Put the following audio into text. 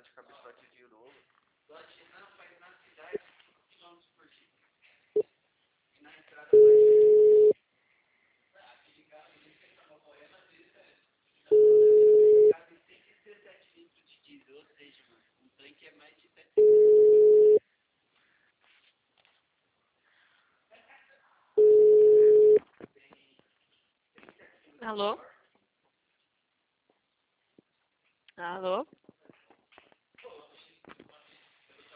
de cabeçote de rolo. Lote não faz na cidade 5 km por dia. E na estrada faz. Aquele carro ali que estava correndo às vezes cabe 117 litros de diesel, ou seja, mano, um tanque é mais de 7. Alô? Alô?